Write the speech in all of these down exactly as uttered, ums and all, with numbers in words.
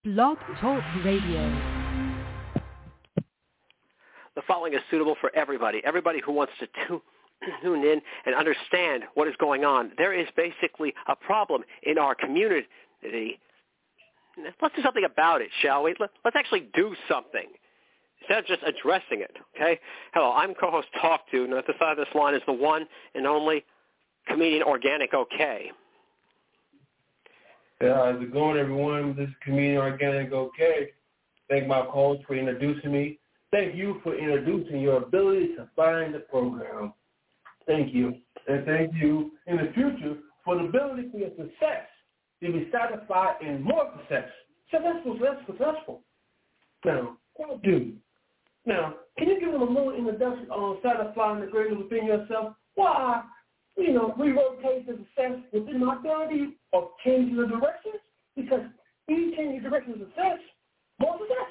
Blog Talk Radio. The following is suitable for everybody, everybody who wants to tu- tune in and understand what is going on. There is basically a problem in our community. Let's do something about it, shall we? Let's actually do something instead of just addressing it, okay? Hello, I'm co-host Talk To, and at the side of this line is the one and only comedian Organic OK. Yeah, how's it going, everyone? This is comedian Organic OK. Thank my co-host for introducing me. Thank you for introducing your ability to find the program. Thank you. And thank you in the future for the ability for your success to be satisfied and more success. Successful, less successful. Now, what do? Now, can you give them a little introduction on satisfying the greater within yourself? Why, you know, relocate the success within my ability of changing the directions? Because when you change your direction of success, more success.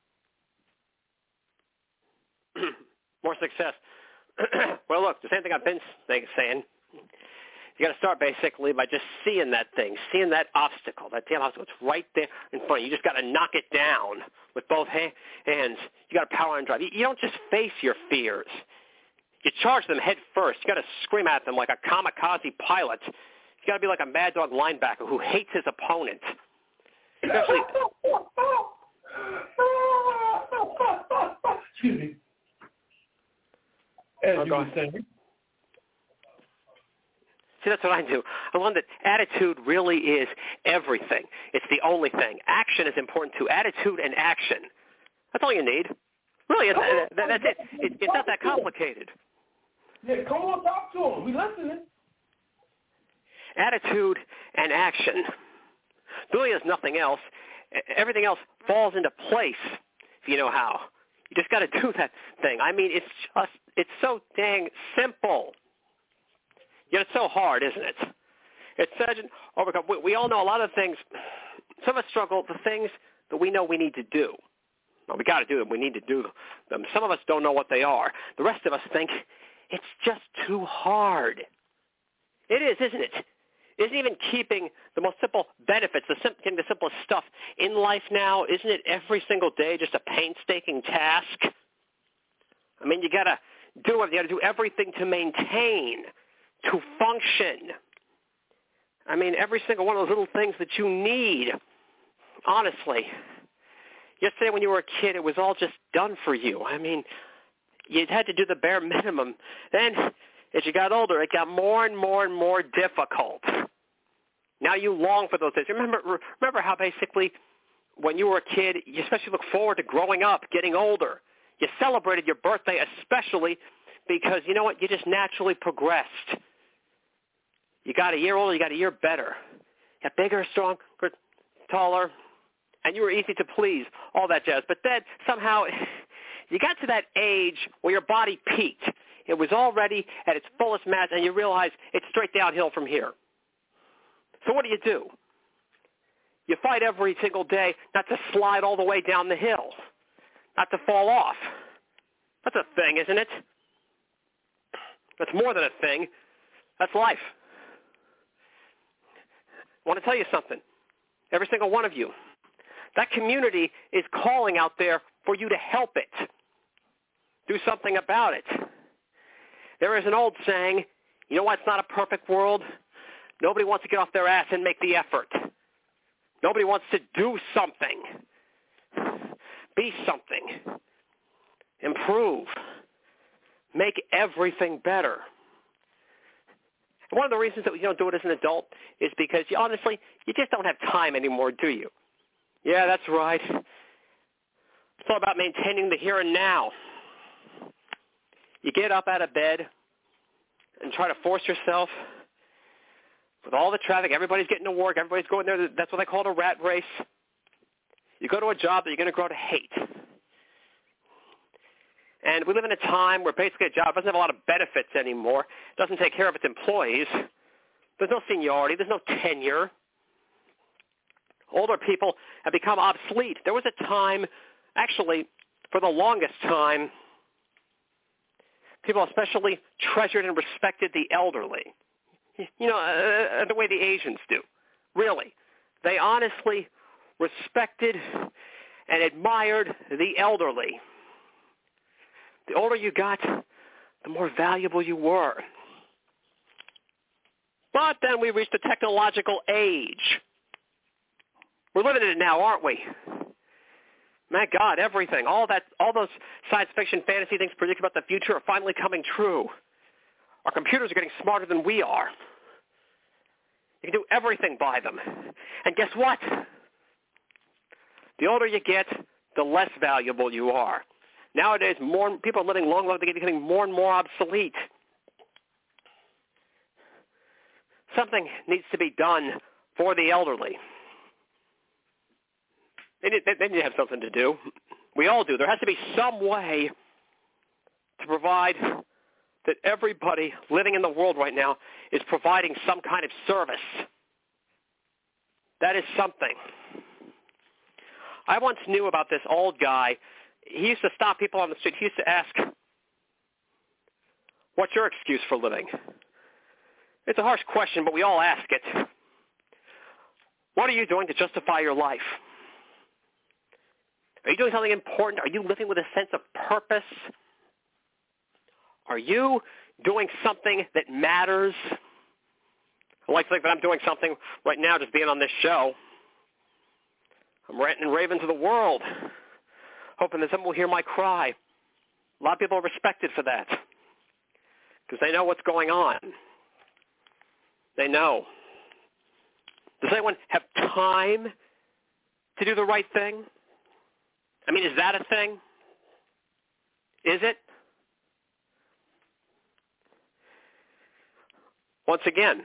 More success. Well, look, the same thing I've been saying. You got to start basically by just seeing that thing, seeing that obstacle, that damn obstacle. It's right there in front of you. You just got to knock it down with both ha- hands. You got to power and drive. You, you don't just face your fears. You charge them head first. You got to scream at them like a kamikaze pilot. You got to be like a mad dog linebacker who hates his opponent. Especially, excuse me. As oh, you were saying. See, that's what I do. I learned that attitude really is everything. It's the only thing. Action is important too. Attitude and action. That's all you need. Really, it's, uh, that, that's it. it. It's not that complicated. Yeah, come on, talk to him. We listening. Attitude and action. Really is nothing else. Everything else falls into place if you know how. You just got to do that thing. I mean, it's just, it's so dang simple. Yet it's so hard, isn't it? It's such an overcome. We, we all know a lot of things. Some of us struggle with the things that we know we need to do. Well, we got to do them. We need to do them. Some of us don't know what they are. The rest of us think it's just too hard. It is, isn't it? Isn't even keeping the most simple benefits, the, sim- the simplest stuff in life now, isn't it every single day just a painstaking task? I mean, you got to do it. You got to do everything to maintain, to function. I mean, every single one of those little things that you need, honestly. Yesterday when you were a kid, it was all just done for you. I mean, you had to do the bare minimum. Then, as you got older, it got more and more and more difficult. Now you long for those days. Remember, remember how basically when you were a kid, you especially look forward to growing up, getting older. You celebrated your birthday especially because, you know what, you just naturally progressed. You got a year older, you got a year better. You got bigger, stronger, taller, and you were easy to please, all that jazz. But then somehow you got to that age where your body peaked. It was already at its fullest mass, and you realize it's straight downhill from here. So what do you do? You fight every single day not to slide all the way down the hill, not to fall off. That's a thing, isn't it? That's more than a thing. That's life. I want to tell you something. Every single one of you. That community is calling out there for you to help it. Do something about it. There is an old saying, you know why it's not a perfect world? Nobody wants to get off their ass and make the effort. Nobody wants to do something. Be something. Improve. Make everything better. And one of the reasons that we don't do it as an adult is because, you, honestly, you just don't have time anymore, do you? Yeah, that's right. It's all about maintaining the here and now. You get up out of bed and try to force yourself with all the traffic. Everybody's getting to work. Everybody's going there. That's what they call it, a rat race. You go to a job that you're going to grow to hate. And we live in a time where basically a job doesn't have a lot of benefits anymore. It doesn't take care of its employees. There's no seniority. There's no tenure. Older people have become obsolete. There was a time, actually, for the longest time, people especially treasured and respected the elderly. You know, uh, the way the Asians do. Really. They honestly respected, and admired the elderly. The older you got, the more valuable you were. But then we reached a technological age. We're living in it now, aren't we? My God, everything, all that, all those science fiction, fantasy things predicted about the future are finally coming true. Our computers are getting smarter than we are. You can do everything by them. And guess what? The older you get, the less valuable you are. Nowadays, more people are living long, long, they're getting more and more obsolete. Something needs to be done for the elderly. They need, they need to have something to do. We all do. There has to be some way to provide that everybody living in the world right now is providing some kind of service. That is something. I once knew about this old guy. He used to stop people on the street. He used to ask, what's your excuse for living? It's a harsh question, but we all ask it. What are you doing to justify your life? Are you doing something important? Are you living with a sense of purpose? Are you doing something that matters? I like to think that I'm doing something right now, just being on this show. I'm ranting and raving to the world, hoping that someone will hear my cry. A lot of people are respected for that because they know what's going on. They know. Does anyone have time to do the right thing? I mean, is that a thing? Is it? Once again,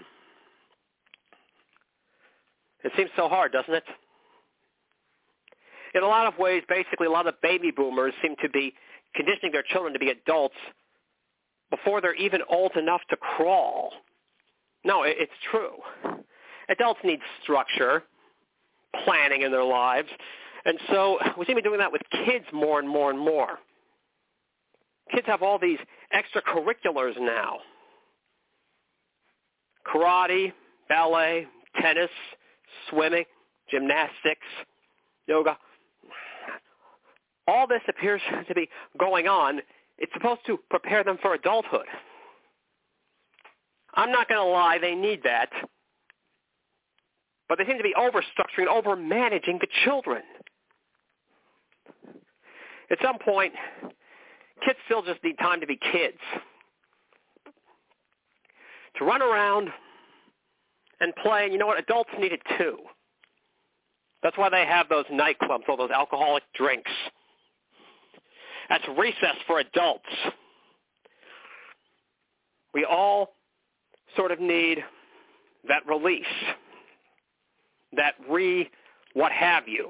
it seems so hard, doesn't it? In a lot of ways, basically, a lot of baby boomers seem to be conditioning their children to be adults before they're even old enough to crawl. No, it's true. Adults need structure, planning in their lives. And so we seem to be doing that with kids more and more and more. Kids have all these extracurriculars now. Karate, ballet, tennis, swimming, gymnastics, yoga. All this appears to be going on. It's supposed to prepare them for adulthood. I'm not going to lie, they need that. But they seem to be overstructuring, over-managing the children. At some point, kids still just need time to be kids. To run around and play, and you know what? Adults need it too. That's why they have those nightclubs, all those alcoholic drinks. That's recess for adults. We all sort of need that release, that re what have you.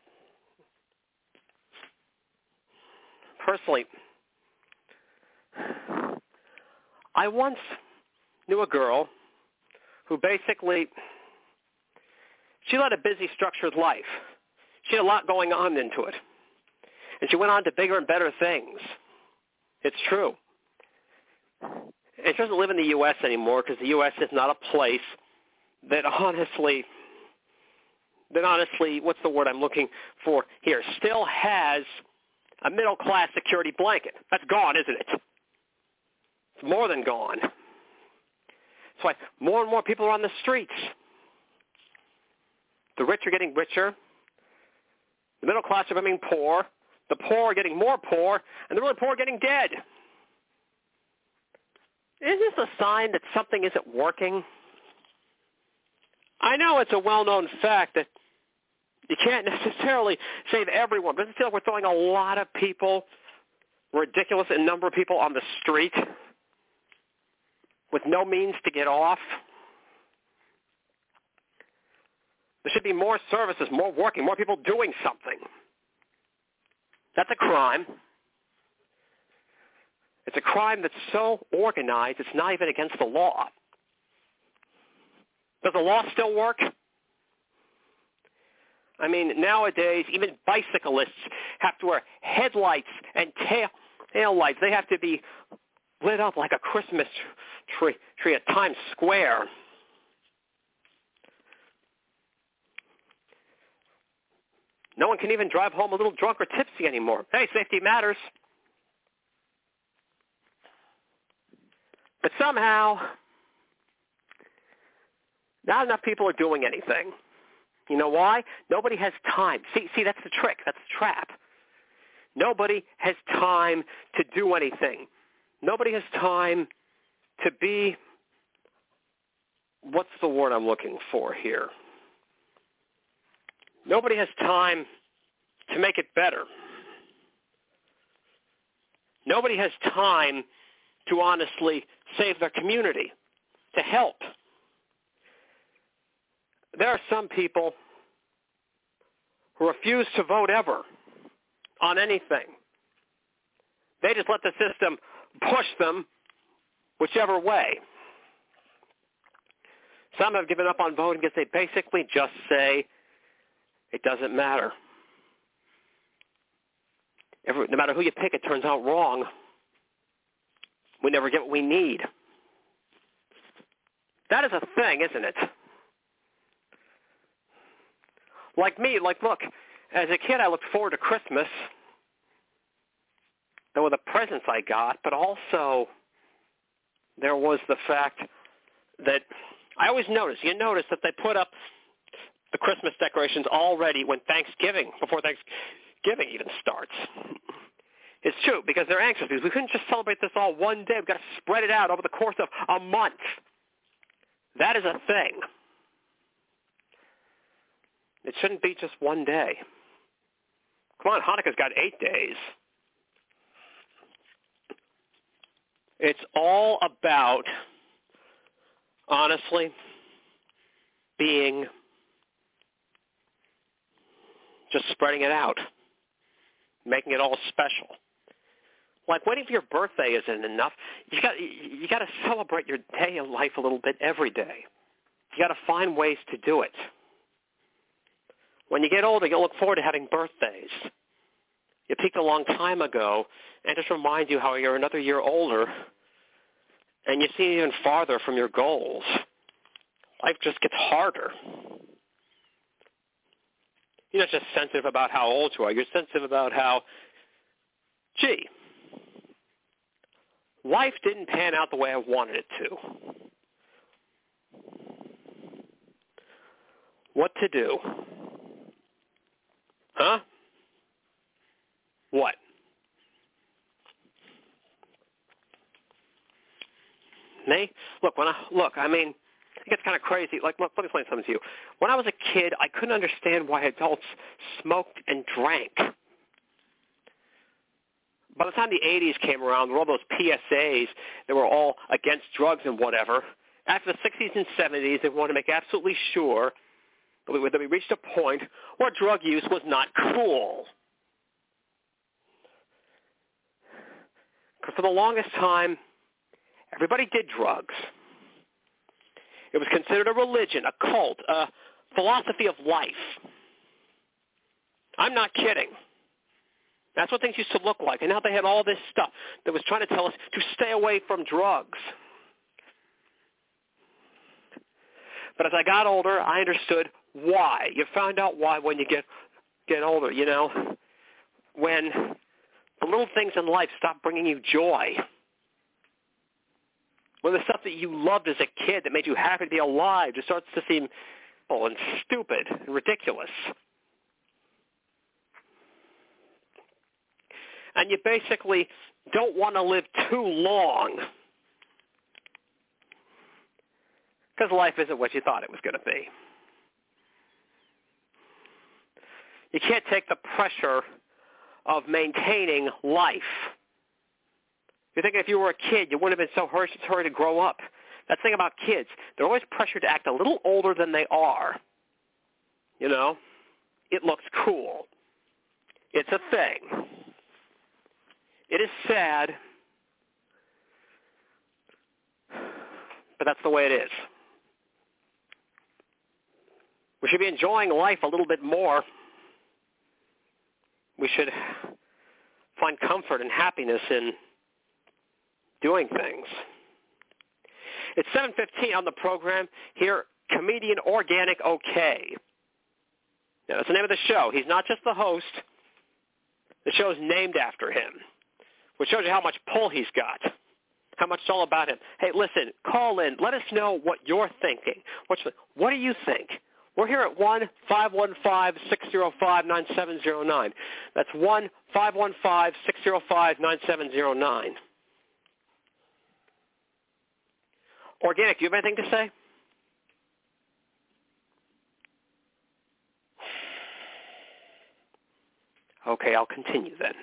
Personally, I once knew a girl who basically, she led a busy, structured life. She had a lot going on into it. And she went on to bigger and better things. It's true. And she doesn't live in the U S anymore because the U S is not a place that honestly, that honestly, what's the word I'm looking for here, still has a middle-class security blanket. That's gone, isn't it? It's more than gone. That's why more and more people are on the streets. The rich are getting richer. The middle class are becoming poor. The poor are getting more poor. And the really poor are getting dead. Is this a sign that something isn't working? I know it's a well-known fact that you can't necessarily save everyone, but does it feel like we're throwing a lot of people, ridiculous in number of people on the street with no means to get off? There should be more services, more working, more people doing something. That's a crime. It's a crime that's so organized it's not even against the law. Does the law still work? I mean, nowadays, even bicyclists have to wear headlights and tail, tail lights. They have to be lit up like a Christmas tree, tree at Times Square. No one can even drive home a little drunk or tipsy anymore. Hey, safety matters. But somehow, not enough people are doing anything. You know why? Nobody has time. See, see, that's the trick. That's the trap. Nobody has time to do anything. Nobody has time to be, what's the word I'm looking for here? Nobody has time to make it better. Nobody has time to honestly save their community, to help. There are some people who refuse to vote ever on anything. They just let the system push them whichever way. Some have given up on voting because they basically just say, it doesn't matter. Every, no matter who you pick, it turns out wrong. We never get what we need. That is a thing, isn't it? Like me, like, look, as a kid, I looked forward to Christmas. There were the presents I got, but also there was the fact that I always notice, you notice that they put up the Christmas decorations already when Thanksgiving, before Thanksgiving even starts. It's true, because they're anxious, because we couldn't just celebrate this all one day. We've got to spread it out over the course of a month. That is a thing. It shouldn't be just one day. Come on, Hanukkah's got eight days. It's all about, honestly, being, just spreading it out, making it all special. Like waiting for your birthday isn't enough. You got you got to celebrate your day of life a little bit every day. You got to find ways to do it. When you get older, you'll look forward to having birthdays. You peaked a long time ago, and just remind you how you're another year older, and you see even farther from your goals. Life just gets harder. You're not just sensitive about how old you are. You're sensitive about how, gee, life didn't pan out the way I wanted it to. What to do? Huh? What? Me? Look, when I look, I mean, it gets kind of crazy. Like, look, let me explain something to you. When I was a kid, I couldn't understand why adults smoked and drank. By the time the eighties came around, there were all those P S As that were all against drugs and whatever. After the sixties and seventies, they wanted to make absolutely sure that we, that we reached a point where drug use was not cool. Because for the longest time, everybody did drugs. It was considered a religion, a cult, a philosophy of life. I'm not kidding. That's what things used to look like. And now they had all this stuff that was trying to tell us to stay away from drugs. But as I got older, I understood why. You find out why when you get get older, you know. When the little things in life stop bringing you joy. When the stuff that you loved as a kid that made you happy to be alive just starts to seem oh, and stupid and ridiculous. And you basically don't want to live too long because life isn't what you thought it was going to be. You can't take the pressure of maintaining life. You think if you were a kid, you wouldn't have been so hurried, hurried to grow up. That's the thing about kids. They're always pressured to act a little older than they are. You know? It looks cool. It's a thing. It is sad, but that's the way it is. We should be enjoying life a little bit more. We should find comfort and happiness in doing things. It's seven fifteen on the program. Here, comedian Organic OK. Now, that's the name of the show. He's not just the host. The show is named after him, which shows you how much pull he's got, how much it's all about him. Hey, listen, call in. Let us know what you're thinking. What's, what do you think? We're here at one five one five, six zero five, nine seven zero nine. That's one five one five, six zero five, nine seven zero nine. Organic, do you have anything to say? Okay, I'll continue then.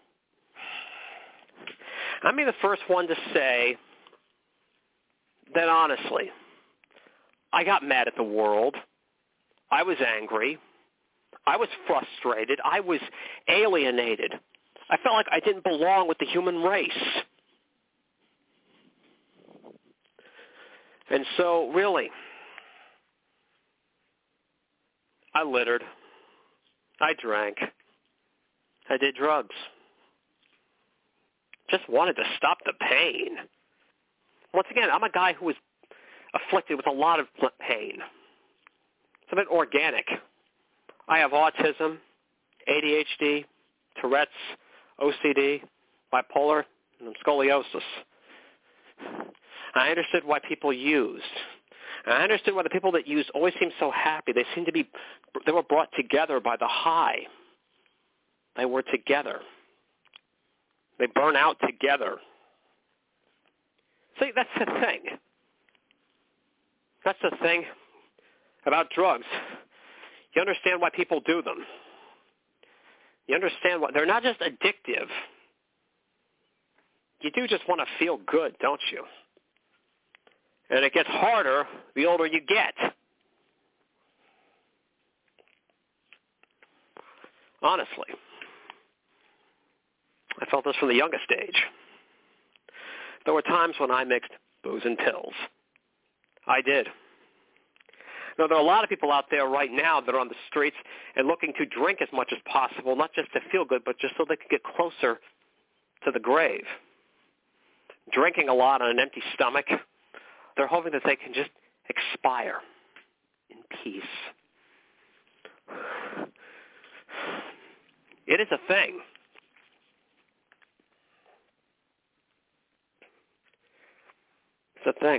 I'm the first one to say that honestly, I got mad at the world. I was angry. I was frustrated. I was alienated. I felt like I didn't belong with the human race. And so, really, I littered. I drank. I did drugs. Just wanted to stop the pain. Once again, I'm a guy who was afflicted with a lot of pain. It's a bit organic. I have autism, A D H D, Tourette's, O C D, bipolar, and scoliosis. I understood why people used. I understood why the people that used always seemed so happy. They seemed to be, they were brought together by the high. They were together. They burn out together. See, that's the thing. That's the thing about drugs. You understand why people do them. You understand why they're not just addictive. You do just want to feel good, don't you? And it gets harder the older you get. Honestly. I felt this from the youngest age. There were times when I mixed booze and pills. I did. Now, there are a lot of people out there right now that are on the streets and looking to drink as much as possible, not just to feel good, but just so they can get closer to the grave. Drinking a lot on an empty stomach, they're hoping that they can just expire in peace. It is a thing. It's a thing.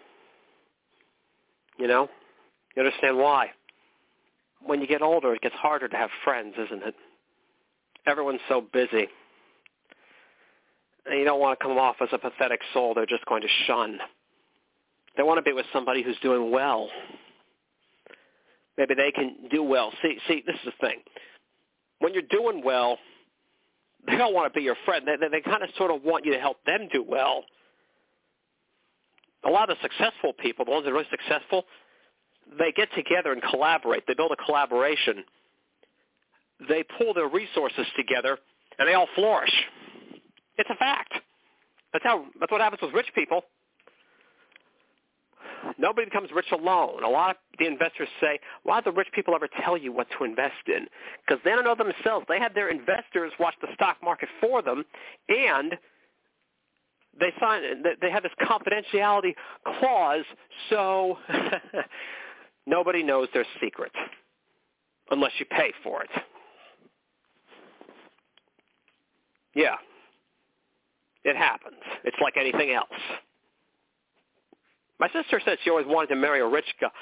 You know? You understand why? When you get older, it gets harder to have friends, isn't it? Everyone's so busy. And you don't want to come off as a pathetic soul they're just going to shun. They want to be with somebody who's doing well. Maybe they can do well. See, see, this is the thing. When you're doing well, they don't want to be your friend. They, they, they kind of sort of want you to help them do well. A lot of the successful people, the ones that are really successful, they get together and collaborate. They build a collaboration. They pull their resources together, and they all flourish. It's a fact. That's how. That's what happens with rich people. Nobody becomes rich alone. A lot of the investors say, why do the rich people ever tell you what to invest in? Because they don't know themselves. They have their investors watch the stock market for them, and they sign. They have this confidentiality clause, so nobody knows their secret unless you pay for it. Yeah, it happens. It's like anything else. My sister said she always wanted to marry a rich guy.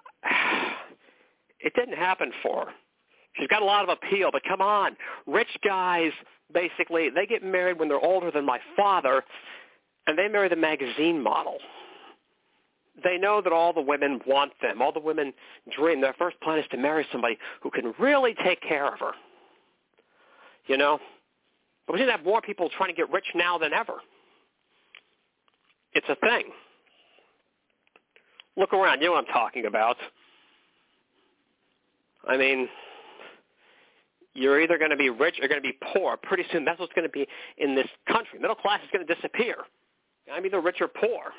It didn't happen for her. She's got a lot of appeal, but come on. Rich guys, basically, they get married when they're older than my father, and they marry the magazine model. They know that all the women want them. All the women dream. Their first plan is to marry somebody who can really take care of her. You know? But we seem to have more people trying to get rich now than ever. It's a thing. Look around. You know what I'm talking about. I mean, you're either going to be rich or going to be poor. Pretty soon that's what's going to be in this country. Middle class is going to disappear. I'm either rich or poor.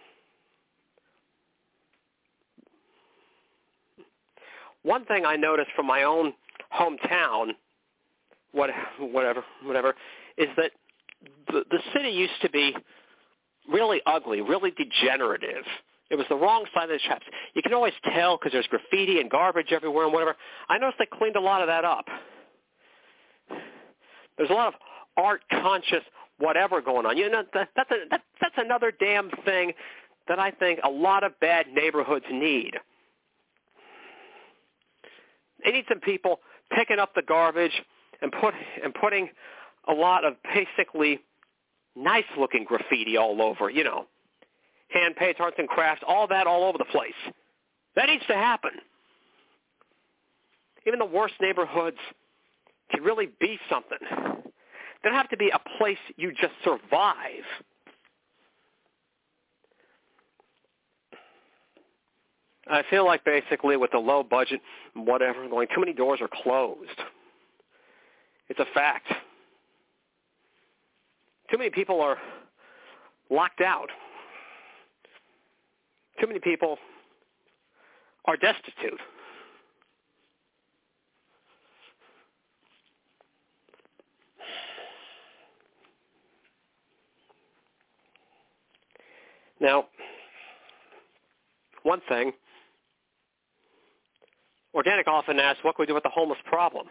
One thing I noticed from my own hometown, what, whatever, whatever, is that the, the city used to be really ugly, really degenerative. It was the wrong side of the tracks. You can always tell because there's graffiti and garbage everywhere and whatever. I noticed they cleaned a lot of that up. There's a lot of art-conscious whatever going on. You know, that, that's, a, that, that's another damn thing that I think a lot of bad neighborhoods need. They need some people picking up the garbage and put and putting a lot of basically nice-looking graffiti all over, you know, hand-painted arts and crafts, all that all over the place. That needs to happen. Even the worst neighborhoods can really be something. They don't have to be a place you just survive. I feel like basically with the low budget, whatever, going too many doors are closed. It's a fact. Too many people are locked out. Too many people are destitute. Now, one thing, Organic often asks, what can we do with the homeless problem?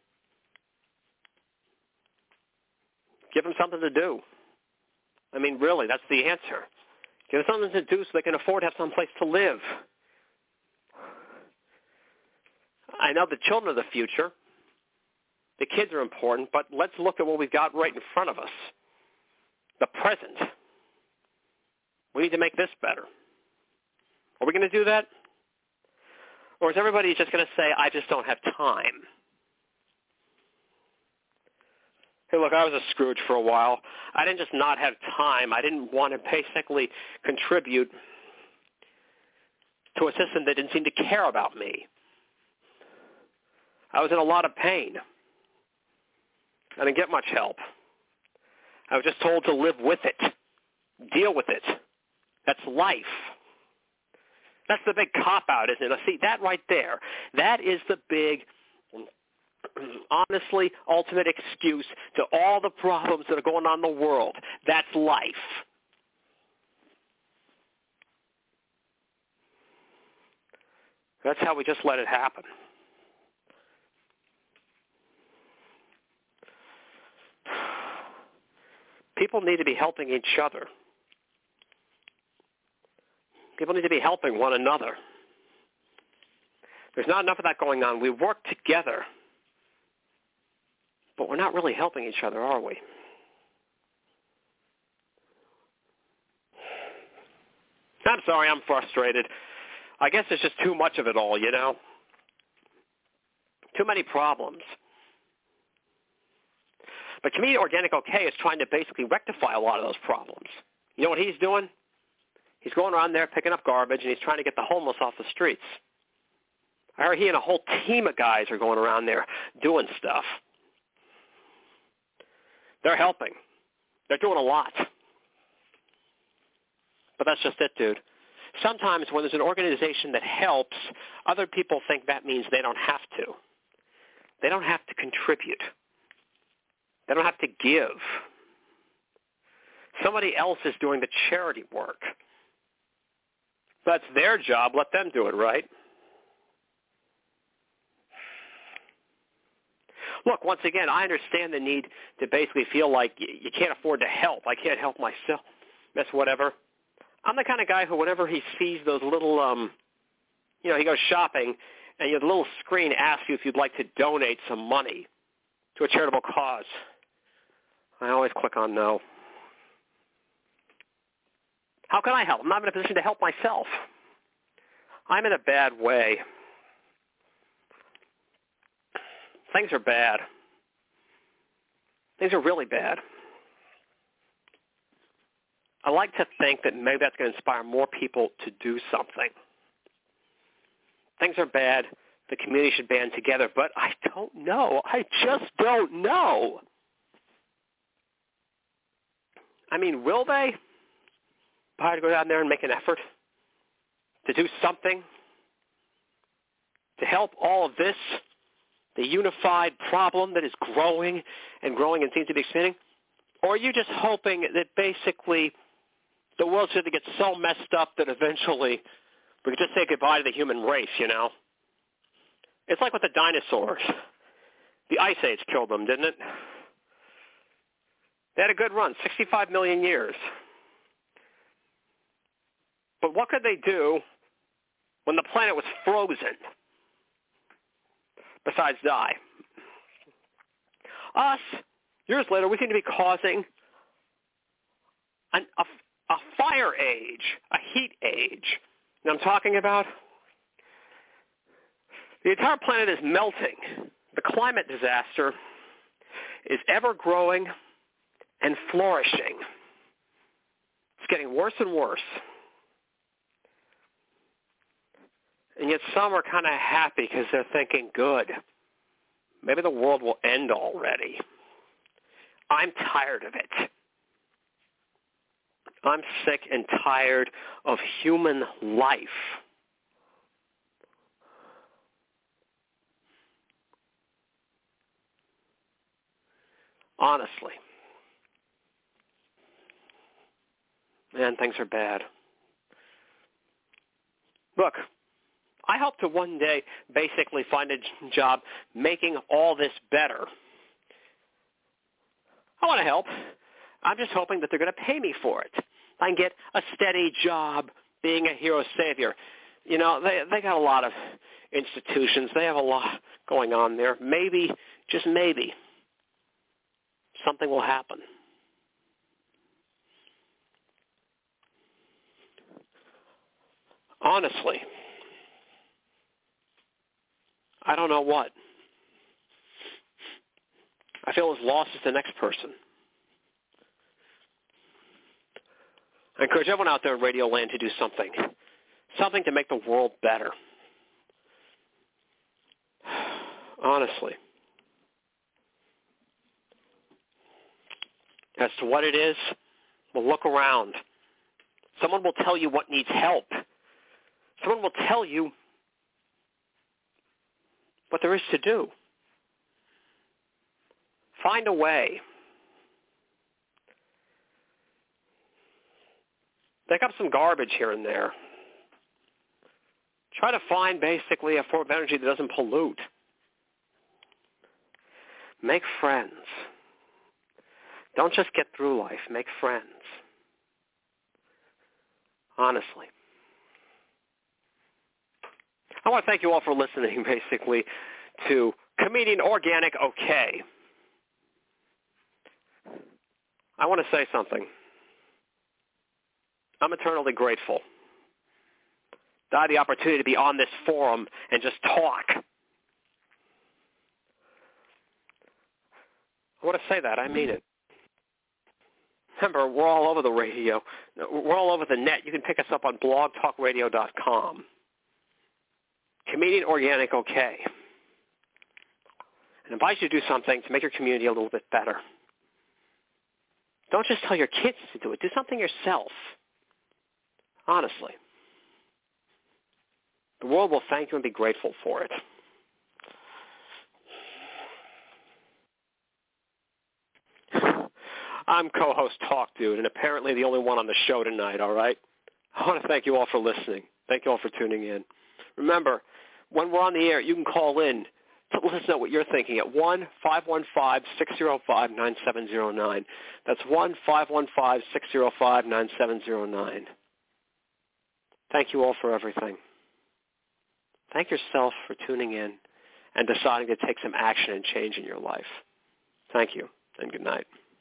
Give them something to do. I mean, really, that's the answer. Give them something to do so they can afford to have some place to live. I know the children are the future. The kids are important, but let's look at what we've got right in front of us. The present. We need to make this better. Are we going to do that? Or is everybody just going to say, I just don't have time? Hey, look, I was a Scrooge for a while. I didn't just not have time. I didn't want to basically contribute to a system that didn't seem to care about me. I was in a lot of pain. I didn't get much help. I was just told to live with it, deal with it. That's life. That's the big cop-out, isn't it? See, that right there, that is the big, honestly, ultimate excuse to all the problems that are going on in the world. That's life. That's how we just let it happen. People need to be helping each other. People need to be helping one another. There's not enough of that going on. We work together, but we're not really helping each other, are we? I'm sorry, I'm frustrated. I guess there's just too much of it all, you know? Too many problems. But Community Organic OK is trying to basically rectify a lot of those problems. You know what he's doing? He's going around there picking up garbage, and he's trying to get the homeless off the streets. I heard he and a whole team of guys are going around there doing stuff. They're helping. They're doing a lot. But that's just it, dude. Sometimes when there's an organization that helps, other people think that means they don't have to. They don't have to contribute. They don't have to give. Somebody else is doing the charity work. That's their job. Let them do it, right? Look, once again, I understand the need to basically feel like you can't afford to help. I can't help myself. That's whatever. I'm the kind of guy who whenever he sees those little, um, you know, he goes shopping, and you know, the little screen asks you if you'd like to donate some money to a charitable cause. I always click on no. How can I help? I'm not in a position to help myself. I'm in a bad way. Things are bad. Things are really bad. I like to think that maybe that's going to inspire more people to do something. Things are bad. The community should band together, but I don't know. I just don't know. I mean, will they? Probably go down there and make an effort to do something to help all of this, the unified problem that is growing and growing and seems to be expanding? Or are you just hoping that basically The world's going to get so messed up that eventually we could just say goodbye to the human race, you know? It's like with the dinosaurs. The Ice Age killed them, didn't it? They had a good run, sixty-five million years. But what could they do when the planet was frozen besides die? Us, years later, we seem to be causing an, a, a fire age, a heat age. You know what I'm talking about? The entire planet is melting. The climate disaster is ever growing and flourishing. It's getting worse and worse. And yet some are kind of happy because they're thinking, good, maybe the world will end already. I'm tired of it. I'm sick and tired of human life. Honestly. Man, things are bad. Look, I hope to one day basically find a job making all this better. I want to help. I'm just hoping that they're going to pay me for it. I can get a steady job being a hero savior. You know, they they got a lot of institutions. They have a lot going on there. Maybe, just maybe, something will happen. Honestly, I don't know what. I feel as lost as the next person. I encourage everyone out there in Radio Land to do something, something to make the world better. Honestly. As to what it is, well, look around. Someone will tell you what needs help. Someone will tell you what there is to do. Find a way. Pick up some garbage here and there. Try to find basically a form of energy that doesn't pollute. Make friends. Don't just get through life. Make friends. Honestly. I want to thank you all for listening, basically, to Comedian Organic OK. I want to say something. I'm eternally grateful that I had the opportunity to be on this forum and just talk. I want to say that. I mean it. Remember, we're all over the radio. We're all over the net. You can pick us up on blog talk radio dot com. Comedian Organic OK. And invite you to do something to make your community a little bit better. Don't just tell your kids to do it. Do something yourself. Honestly. The world will thank you and be grateful for it. I'm co-host Talk Dude, and apparently the only one on the show tonight, all right? I want to thank you all for listening. Thank you all for tuning in. Remember, when we're on the air, you can call in to let us know what you're thinking at one five one five, six zero five, nine seven zero nine. That's one five one five, six zero five, nine seven zero nine. Thank you all for everything. Thank yourself for tuning in and deciding to take some action and change in your life. Thank you, and good night.